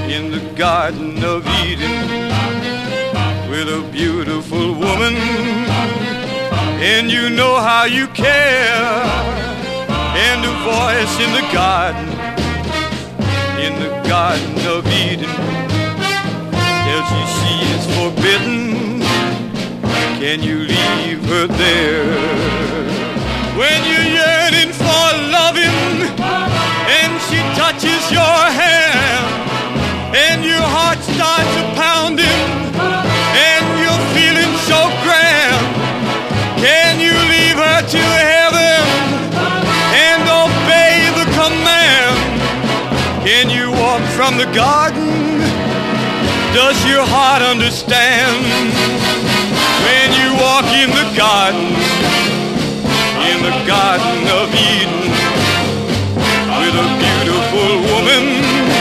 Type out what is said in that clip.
in the Garden of Eden with a beautiful woman, and you know how you care, and a voice in the Garden of Eden tells you she is forbidden. Can you leave her there? When you're yearning for loving and she touches your hand and your heart starts a-pounding and you're feeling so grand, can you leave her to heaven and obey the command? Can you walk from the garden? Does your heart understand? When you walk in the Garden of Eden with a beautiful woman,